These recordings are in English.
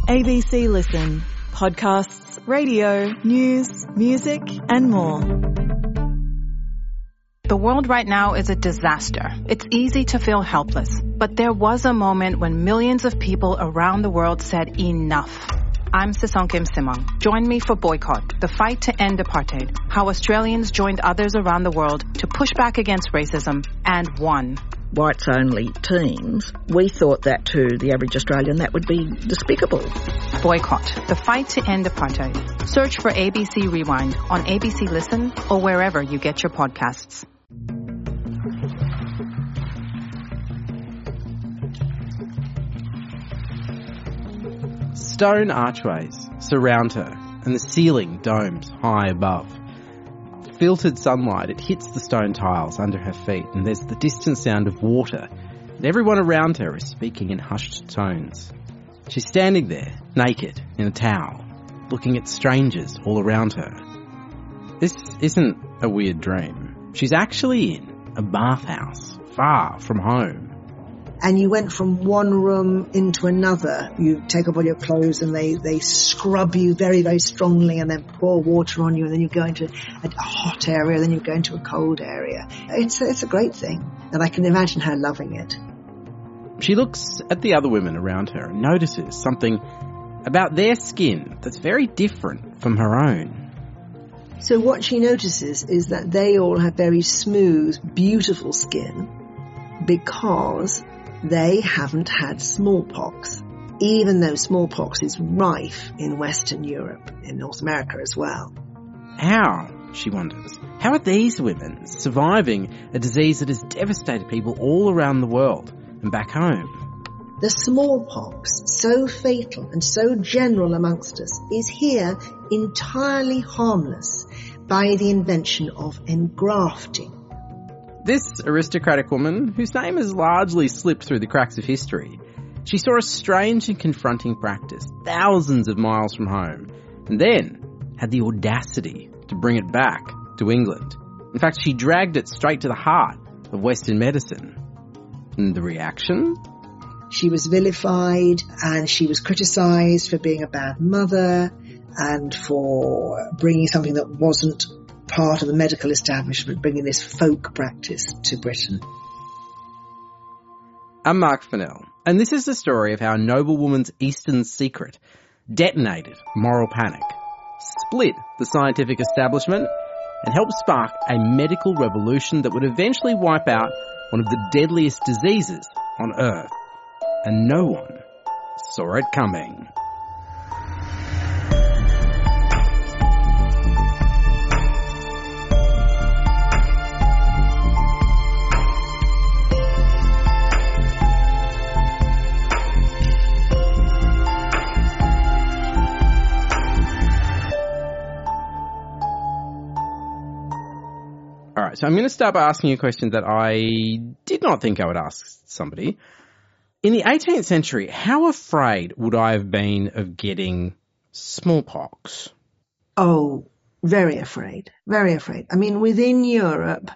ABC Listen. Podcasts, radio, news, music and more. The world right now is a disaster. It's easy to feel helpless. But there was a moment when millions of people around the world said enough. I'm Sisonkim Simang. Join me for Boycott, the fight to end apartheid, how Australians joined others around the world to push back against racism and won. Whites-only teams, we thought that to the average Australian that would be despicable. Boycott, the fight to end apartheid. Search for ABC Rewind on ABC Listen or wherever you get your podcasts. Stone archways surround her and the ceiling domes high above. Filtered sunlight, it hits the stone tiles under her feet and there's the distant sound of water. And everyone around her is speaking in hushed tones. She's standing there, naked, in a towel, looking at strangers all around her. This isn't a weird dream. She's actually in a bathhouse, far from home. And you went from one room into another. You take off all your clothes and they scrub you very, very strongly and then pour water on you and then you go into a hot area, then you go into a cold area. It's a great thing and I can imagine her loving it. She looks at the other women around her and notices something about their skin that's very different from her own. So what she notices is that they all have very smooth, beautiful skin because they haven't had smallpox, even though smallpox is rife in Western Europe, in North America as well. How, she wonders, how are these women surviving a disease that has devastated people all around the world and back home? The smallpox, so fatal and so general amongst us, is here entirely harmless by the invention of engrafting. This aristocratic woman, whose name has largely slipped through the cracks of history, she saw a strange and confronting practice thousands of miles from home, and then had the audacity to bring it back to England. In fact, she dragged it straight to the heart of Western medicine. And the reaction? She was vilified and she was criticised for being a bad mother and for bringing something that wasn't part of the medical establishment, bringing this folk practice to Britain. I'm Mark Fennell, and this is the story of how a noblewoman's Eastern secret detonated moral panic, split the scientific establishment, and helped spark a medical revolution that would eventually wipe out one of the deadliest diseases on Earth. And no one saw it coming. So I'm going to start by asking you a question that I did not think I would ask somebody. In the 18th century, how afraid would I have been of getting smallpox? Oh, very afraid. Very afraid. I mean, within Europe,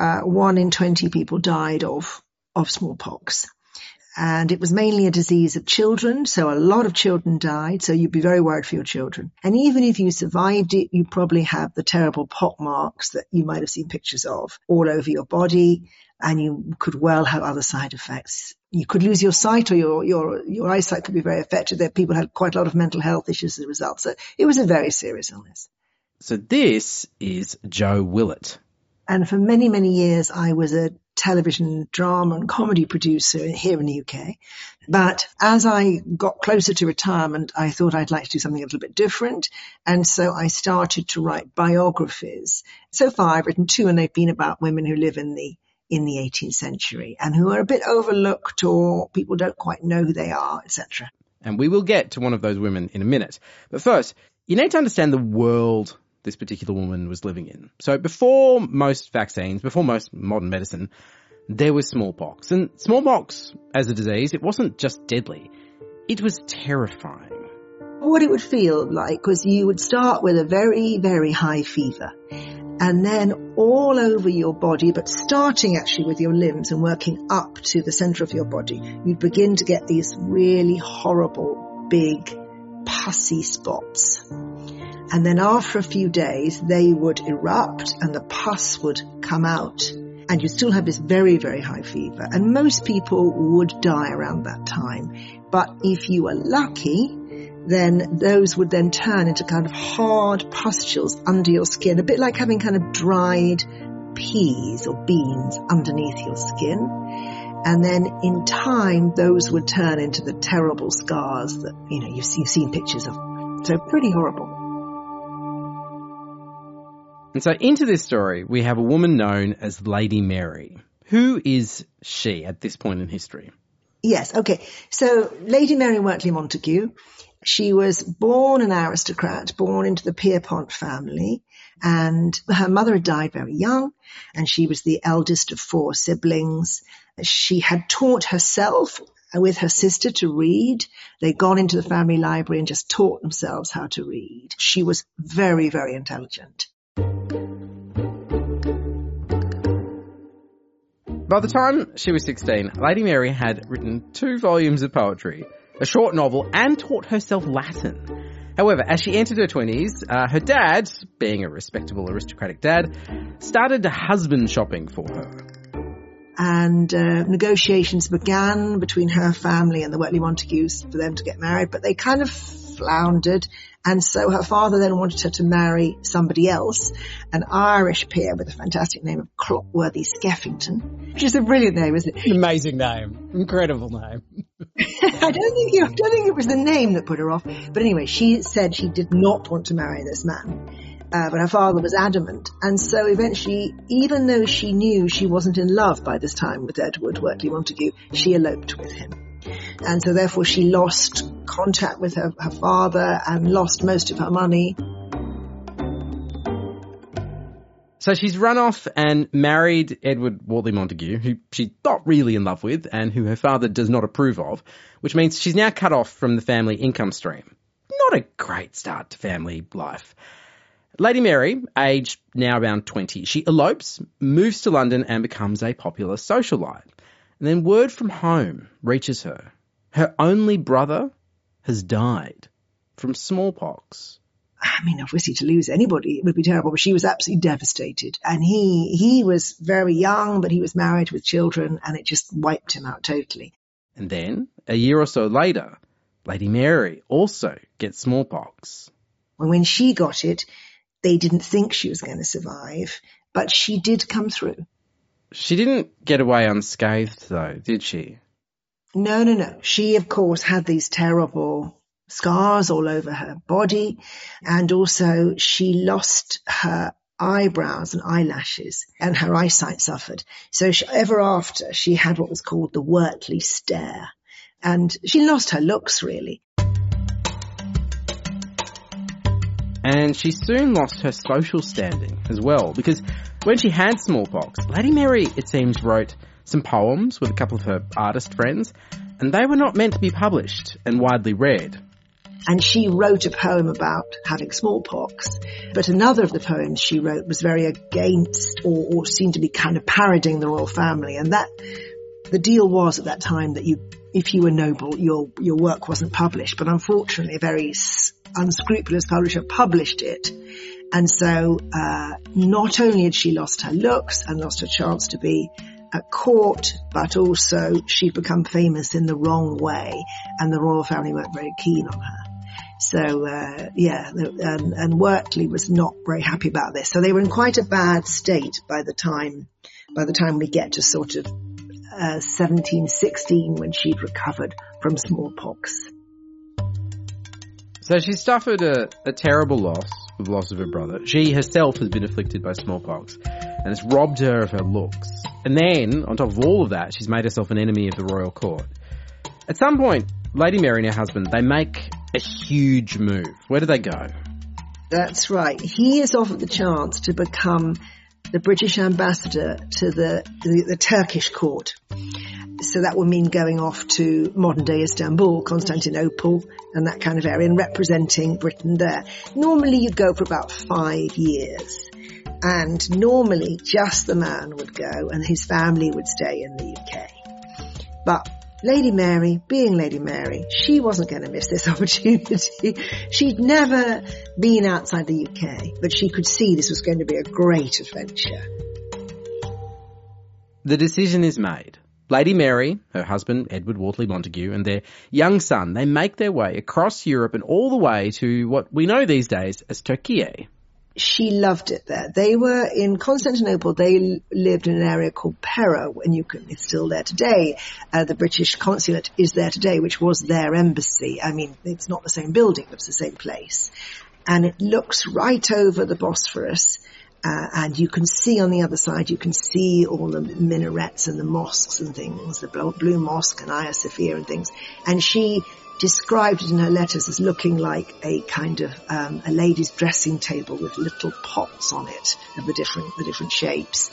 1 in 20 people died of smallpox. And it was mainly a disease of children, so a lot of children died, so you'd be very worried for your children. And even if you survived it, you probably have the terrible pock marks that you might have seen pictures of all over your body, and you could well have other side effects. You could lose your sight, or your eyesight could be very affected. There people had quite a lot of mental health issues as a result. So it was a very serious illness. So this is Jo Willett. And for many, many years, I was a television drama and comedy producer here in the UK. But as I got closer to retirement, I thought I'd like to do something a little bit different. And so I started to write biographies. So far, I've written 2, and they've been about women who live in the 18th century and who are a bit overlooked or people don't quite know who they are, etc. And we will get to one of those women in a minute. But first, you need to understand the world this particular woman was living in. So before most vaccines, before most modern medicine, there was smallpox. And smallpox as a disease, it wasn't just deadly. It was terrifying. What it would feel like was you would start with a very, very high fever. And then all over your body, but starting actually with your limbs and working up to the center of your body, you'd begin to get these really horrible, big pussy spots. And then after a few days, they would erupt and the pus would come out. And you'd still have this very, very high fever. And most people would die around that time. But if you were lucky, then those would then turn into kind of hard pustules under your skin, a bit like having kind of dried peas or beans underneath your skin. And then in time, those would turn into the terrible scars that, you've seen pictures of. So pretty horrible. And so into this story, we have a woman known as Lady Mary. Who is she at this point in history? Yes, okay. So Lady Mary Wortley Montagu, she was born an aristocrat, born into the Pierpont family, and her mother had died very young, and she was the eldest of 4 siblings. She had taught herself with her sister to read. They'd gone into the family library and just taught themselves how to read. She was very, very intelligent. By the time she was 16, Lady Mary had written 2 volumes of poetry, a short novel, and taught herself Latin. However, as she entered her 20s, her dad, being a respectable aristocratic dad, started husband shopping for her. And negotiations began between her family and the Wortley Montagus for them to get married, but they kind of floundered. And so her father then wanted her to marry somebody else, an Irish peer with a fantastic name of Clockworthy Skeffington, which is a brilliant name, isn't it? Amazing name. Incredible name. I don't think it was the name that put her off. But anyway, she said she did not want to marry this man. But her father was adamant. And so eventually, even though she knew she wasn't in love by this time with Edward Wortley Montagu, she eloped with him. And so therefore she lost contact with her father and lost most of her money. So she's run off and married Edward Wortley Montagu, who she's not really in love with and who her father does not approve of, which means she's now cut off from the family income stream. Not a great start to family life. Lady Mary, aged now around 20, she elopes, moves to London and becomes a popular socialite. And then word from home reaches her. Her only brother has died from smallpox. I mean, obviously to lose anybody, it would be terrible, but she was absolutely devastated. And he was very young, but he was married with children, and it just wiped him out totally. And then, a year or so later, Lady Mary also gets smallpox. When she got it, they didn't think she was going to survive, but she did come through. She didn't get away unscathed, though, did she? No. She, of course, had these terrible scars all over her body, and also she lost her eyebrows and eyelashes, and her eyesight suffered. So ever after, she had what was called the Wortley stare, and she lost her looks, really. And she soon lost her social standing as well, because when she had smallpox, Lady Mary, it seems, wrote some poems with a couple of her artist friends, and they were not meant to be published and widely read. And she wrote a poem about having smallpox, but another of the poems she wrote was very against or seemed to be kind of parodying the royal family, and that the deal was at that time that if you were noble, your work wasn't published. But unfortunately, a very unscrupulous publisher published it. And so not only had she lost her looks and lost her chance to be at court, but also she'd become famous in the wrong way, and the royal family weren't very keen on her. So, and Wortley was not very happy about this. So they were in quite a bad state by the time we get to sort of 1716, when she'd recovered from smallpox. So she suffered a terrible loss with the loss of her brother. She herself has been afflicted by smallpox, and it's robbed her of her looks. And then, on top of all of that, she's made herself an enemy of the royal court. At some point, Lady Mary and her husband, they make a huge move. Where do they go? That's right. He is offered the chance to become the British ambassador to the Turkish court. So that would mean going off to modern-day Istanbul, Constantinople, and that kind of area, and representing Britain there. Normally you'd go for about 5 years. And normally just the man would go and his family would stay in the UK. But Lady Mary, being Lady Mary, she wasn't going to miss this opportunity. She'd never been outside the UK, but she could see this was going to be a great adventure. The decision is made. Lady Mary, her husband Edward Wortley Montagu, and their young son, they make their way across Europe and all the way to what we know these days as Turkey. She loved it there. They were in Constantinople. They lived in an area called Pera, and it's still there today. The British consulate is there today, which was their embassy. I mean, it's not the same building, but it's the same place. And it looks right over the Bosphorus. And you can see on the other side, you can see all the minarets and the mosques and things, the Blue Mosque and Hagia Sophia and things. And she described it in her letters as looking like a kind of a lady's dressing table with little pots on it of the different shapes.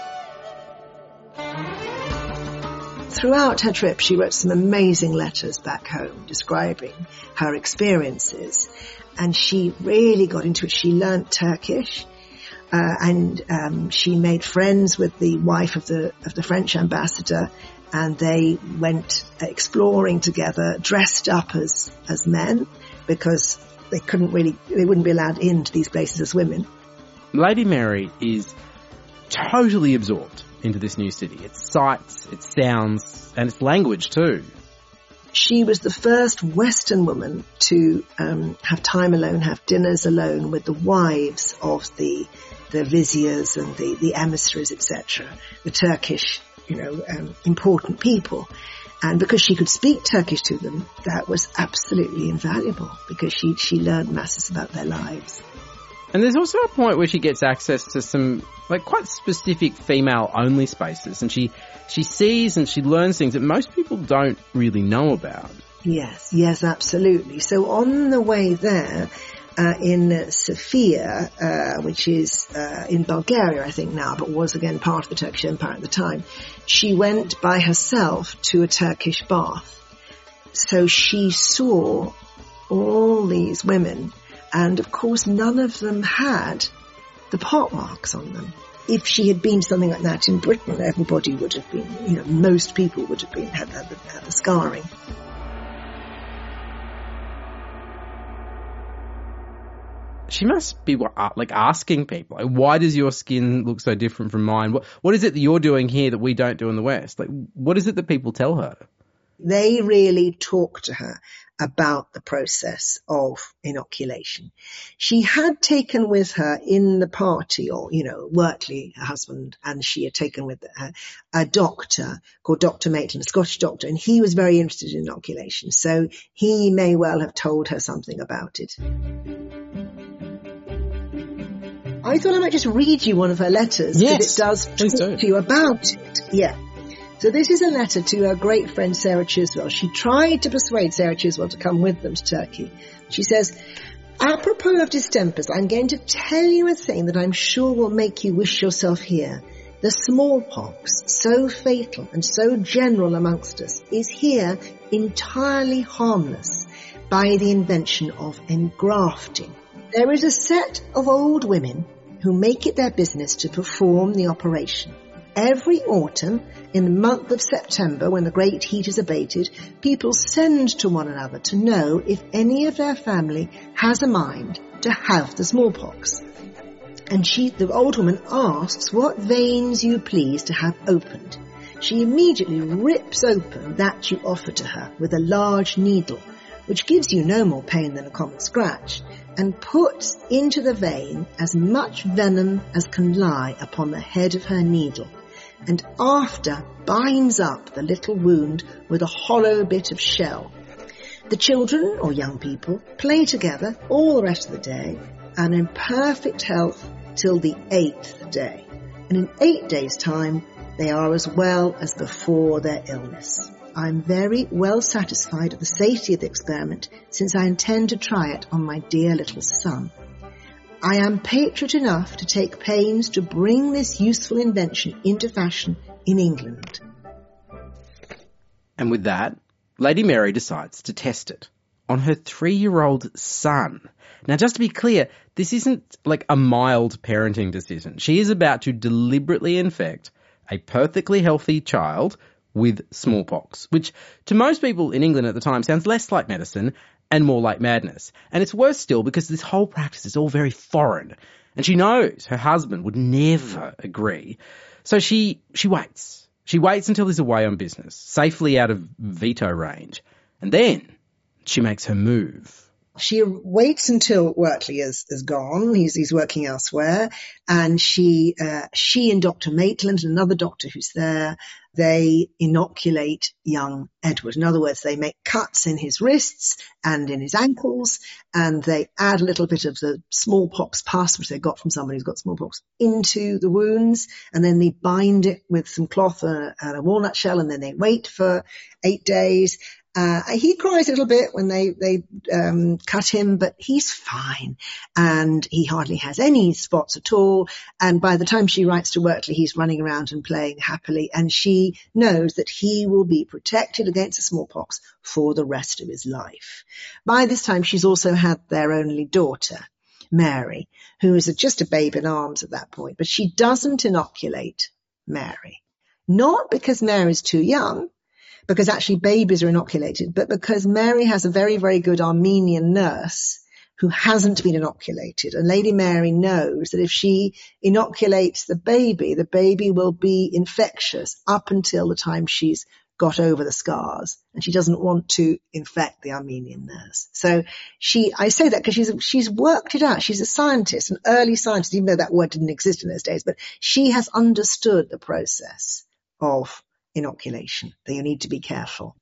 Throughout her trip, she wrote some amazing letters back home describing her experiences, and she really got into it. She learnt Turkish. And she made friends with the wife of the French ambassador, and they went exploring together, dressed up as men, because they wouldn't be allowed into these places as women. Lady Mary is totally absorbed into this new city. Its sights, its sounds, and its language too. She was the first Western woman to have time alone, have dinners alone with the wives of the viziers and the emissaries, etc., the Turkish, important people. And because she could speak Turkish to them, that was absolutely invaluable, because she learned masses about their lives. And there's also a point where she gets access to some quite specific female-only spaces, and she sees and she learns things that most people don't really know about. Yes, absolutely. So on the way there, in Sofia, which is in Bulgaria, I think now, but was again part of the Turkish Empire at the time, she went by herself to a Turkish bath. So she saw all these women, and of course none of them had the pot marks on them. If she had been to something like that in Britain, everybody would have been, most people would have been had the scarring. She must be asking people, why does your skin look so different from mine? What is it that you're doing here that we don't do in the West? What is it that people tell her? They really talk to her about the process of inoculation. She had taken with her in the party, or, Wortley, her husband, and she had taken with her a doctor called Dr. Maitland, a Scottish doctor, and he was very interested in inoculation. So he may well have told her something about it. I thought I might just read you one of her letters, because it does talk to you about it. Yeah. So this is a letter to her great friend Sarah Chiswell. She tried to persuade Sarah Chiswell to come with them to Turkey. She says, apropos of distempers, I'm going to tell you a thing that I'm sure will make you wish yourself here. The smallpox, so fatal and so general amongst us, is here entirely harmless by the invention of engrafting. There is a set of old women who make it their business to perform the operation. Every autumn, in the month of September, when the great heat is abated, people send to one another to know if any of their family has a mind to have the smallpox. And the old woman asks what veins you please to have opened. She immediately rips open that you offer to her with a large needle, which gives you no more pain than a common scratch, and puts into the vein as much venom as can lie upon the head of her needle, and after binds up the little wound with a hollow bit of shell. The children, or young people, play together all the rest of the day, and in perfect health till the 8th day. And in 8 days' time, they are as well as before their illness. I'm very well satisfied of the safety of the experiment, since I intend to try it on my dear little son. I am patriot enough to take pains to bring this useful invention into fashion in England. And with that, Lady Mary decides to test it on her 3-year-old son. Now, just to be clear, this isn't like a mild parenting decision. She is about to deliberately infect a perfectly healthy child with smallpox, which to most people in England at the time sounds less like medicine and more like madness. And it's worse still because this whole practice is all very foreign, and she knows her husband would never agree. So she waits. She waits until he's away on business, safely out of veto range. And then she makes her move. She waits until Wortley is gone. He's working elsewhere. And she and Dr. Maitland, another doctor who's there, they inoculate young Edward. In other words, they make cuts in his wrists and in his ankles, and they add a little bit of the smallpox pus, which they got from somebody who's got smallpox, into the wounds, and then they bind it with some cloth and a walnut shell, and then they wait for 8 days. He cries a little bit when they cut him, but he's fine, and he hardly has any spots at all. And by the time she writes to Wortley, he's running around and playing happily, and she knows that he will be protected against the smallpox for the rest of his life. By this time, she's also had their only daughter, Mary, who is just a babe in arms at that point, but she doesn't inoculate Mary. Not because Mary's too young, because actually babies are inoculated, but because Mary has a very, very good Armenian nurse who hasn't been inoculated. And Lady Mary knows that if she inoculates the baby will be infectious up until the time she's got over the scars. And she doesn't want to infect the Armenian nurse. So I say that because she's worked it out. She's a scientist, an early scientist, even though that word didn't exist in those days, but she has understood the process of inoculation, that you need to be careful.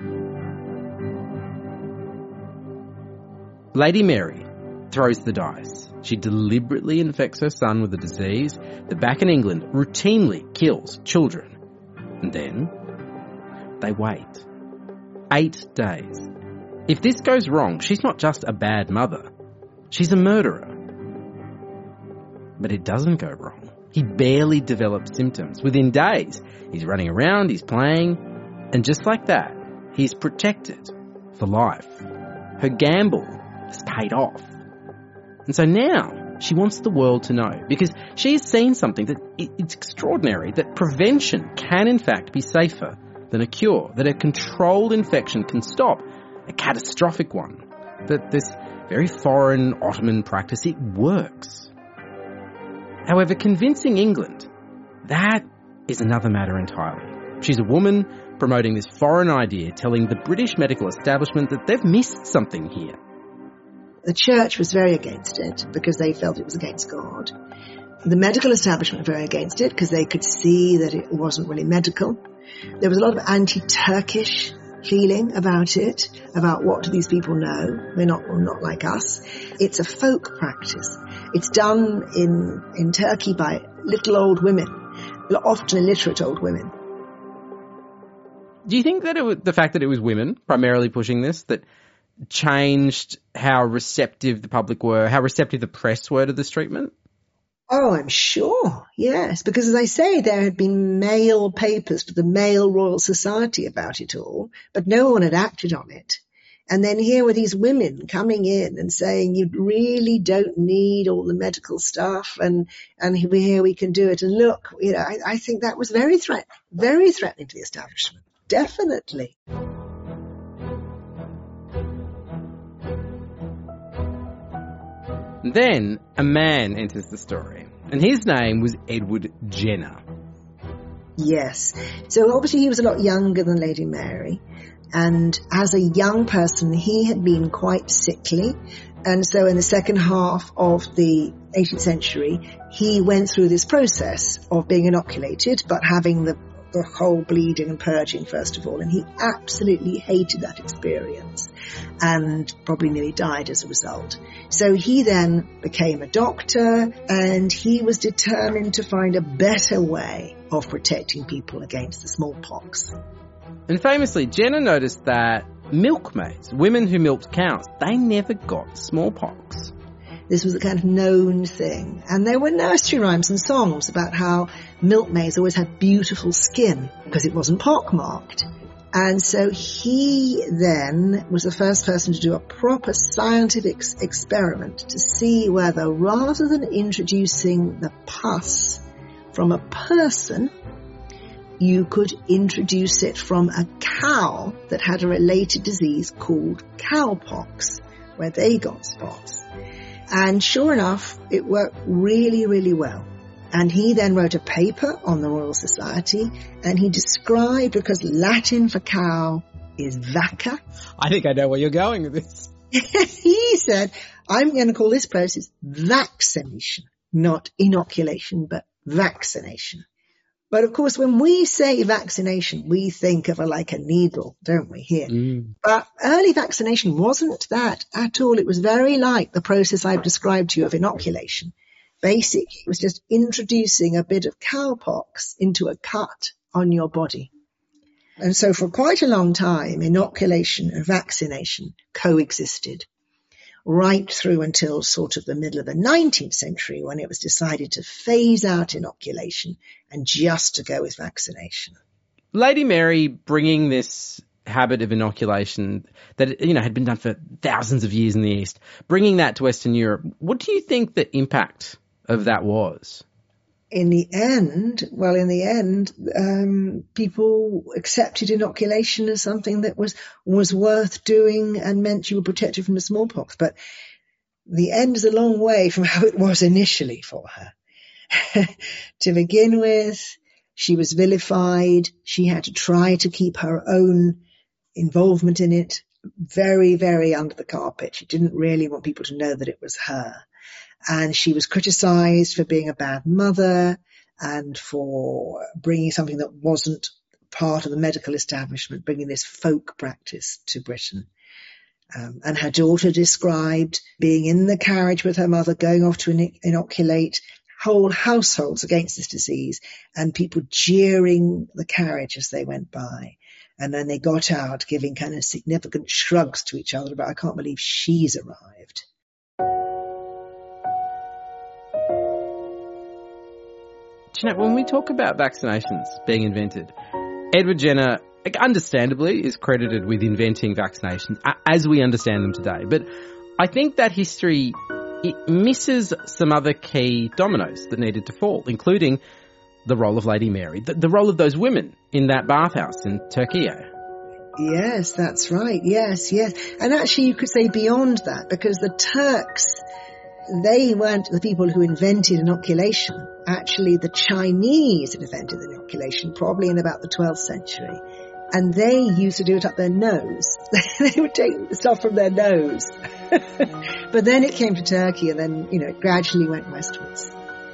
Lady Mary throws the dice. She deliberately infects her son with a disease that back in England routinely kills children. And then they wait. 8 days. If this goes wrong, she's not just a bad mother. She's a murderer. But it doesn't go wrong. He barely develops symptoms. Within days, he's running around, he's playing, and just like that, he's protected for life. Her gamble has paid off. And so now she wants the world to know, because she has seen something that it's extraordinary, that prevention can in fact be safer than a cure, that a controlled infection can stop a catastrophic one, that this very foreign Ottoman practice, it works. However, convincing England, that is another matter entirely. She's a woman promoting this foreign idea, telling the British medical establishment that they've missed something here. The church was very against it because they felt it was against God. The medical establishment were very against it because they could see that it wasn't really medical. There was a lot of anti-Turkish feeling about it, about what do these people know? We're not like us. It's a folk practice. It's done in Turkey by little old women, often illiterate old women. Do you think that the fact that it was women primarily pushing this, that changed how receptive the public were, how receptive the press were to this treatment? Oh, I'm sure, yes. Because as I say, there had been male papers for the male Royal Society about it all, but no one had acted on it. And then here were these women coming in and saying, you really don't need all the medical stuff, and here we can do it. And look, I think that was very threatening to the establishment. Definitely. Then a man enters the story, and his name was Edward Jenner. Yes. So obviously he was a lot younger than Lady Mary, and as a young person he had been quite sickly, and so in the second half of the 18th century he went through this process of being inoculated, but having the whole bleeding and purging first of all, and he absolutely hated that experience and probably nearly died as a result. So he then became a doctor, and he was determined to find a better way of protecting people against the smallpox. And famously, Jenner noticed that milkmaids, women who milked cows, they never got smallpox. This was a kind of known thing. And there were nursery rhymes and songs about how milkmaids always had beautiful skin because it wasn't pockmarked. And so he then was the first person to do a proper scientific experiment to see whether, rather than introducing the pus from a person, you could introduce it from a cow that had a related disease called cowpox, where they got spots. And sure enough, it worked really, really well. And he then wrote a paper on the Royal Society, and he described, because Latin for cow is vacca. I think I know where you're going with this. He said, I'm going to call this process vaccination, not inoculation, but vaccination. But of course, when we say vaccination, we think of like a needle, don't we, here? But early vaccination wasn't that at all. It was very like the process I've described to you of inoculation. Basically, it was just introducing a bit of cowpox into a cut on your body. And so for quite a long time, inoculation and vaccination coexisted, right through until sort of the middle of the 19th century, when it was decided to phase out inoculation and just to go with vaccination. Lady Mary bringing this habit of inoculation that, had been done for thousands of years in the East, bringing that to Western Europe, what do you think the impact of that was? In the end, people accepted inoculation as something that was worth doing and meant you were protected from the smallpox. But the end is a long way from how it was initially for her. To begin with, she was vilified. She had to try to keep her own involvement in it very, very under the carpet. She didn't really want people to know that it was her. And she was criticized for being a bad mother and for bringing something that wasn't part of the medical establishment, bringing this folk practice to Britain. And her daughter described being in the carriage with her mother, going off to inoculate whole households against this disease, and people jeering the carriage as they went by. And then they got out giving kind of significant shrugs to each other about, I can't believe she's arrived. Jeanette, when we talk about vaccinations being invented, Edward Jenner, understandably, is credited with inventing vaccinations as we understand them today. But I think that history, it misses some other key dominoes that needed to fall, including the role of Lady Mary, the role of those women in that bathhouse in Turkey. Yes, that's right. Yes. And actually you could say beyond that, because the Turks, they weren't the people who invented inoculation. Actually, the Chinese invented inoculation probably in about the 12th century. And they used to do it up their nose. They would take the stuff from their nose. But then it came to Turkey, and then, it gradually went westwards.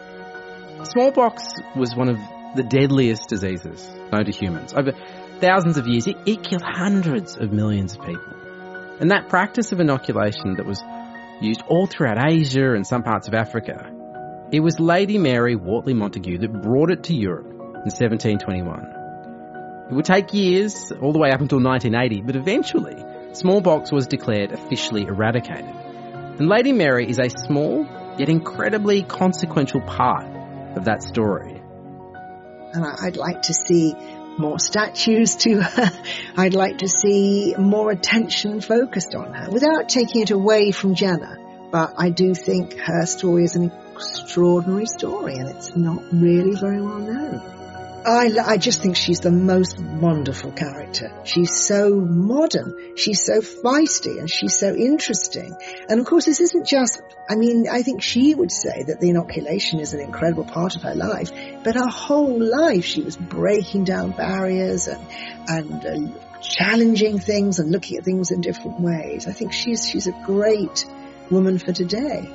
Smallpox was one of the deadliest diseases known to humans. Over thousands of years, it killed hundreds of millions of people. And that practice of inoculation that was used all throughout Asia and some parts of Africa, it was Lady Mary Wortley Montagu that brought it to Europe in 1721. It would take years, all the way up until 1980, but eventually smallpox was declared officially eradicated. And Lady Mary is a small yet incredibly consequential part of that story. And I'd like to see more statues to her. I'd like to see more attention focused on her without taking it away from Jenner. But I do think her story is an extraordinary story, and it's not really very well known. I just think she's the most wonderful character. She's so modern, she's so feisty, and she's so interesting. And of course, this isn't just, I think she would say that the inoculation is an incredible part of her life, but her whole life she was breaking down barriers and challenging things and looking at things in different ways. I think she's a great woman for today.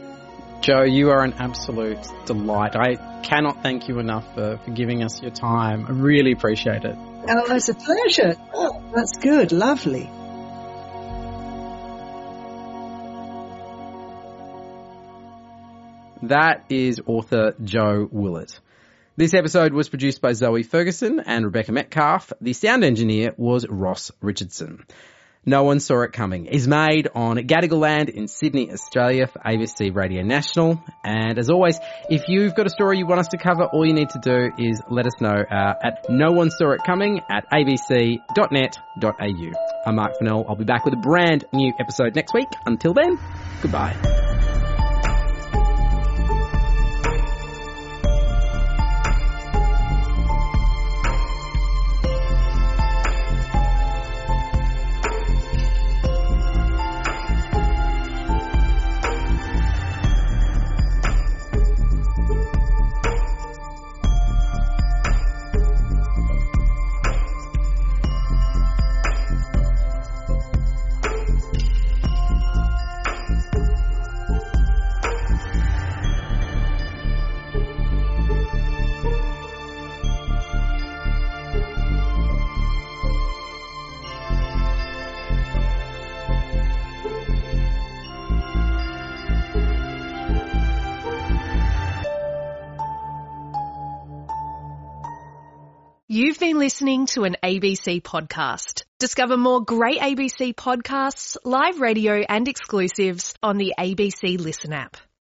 Jo, you are an absolute delight. I cannot thank you enough for giving us your time. I really appreciate it. Oh, it's a pleasure. Oh, that's good. Lovely. That is author Jo Willett. This episode was produced by Zoe Ferguson and Rebecca Metcalf. The sound engineer was Ross Richardson. No One Saw It Coming is made on Gadigal land in Sydney, Australia for ABC Radio National. And as always, if you've got a story you want us to cover, all you need to do is let us know at noonesawitcoming@abc.net.au. I'm Mark Fennell. I'll be back with a brand new episode next week. Until then, goodbye. You've been listening to an ABC podcast. Discover more great ABC podcasts, live radio and exclusives on the ABC Listen app.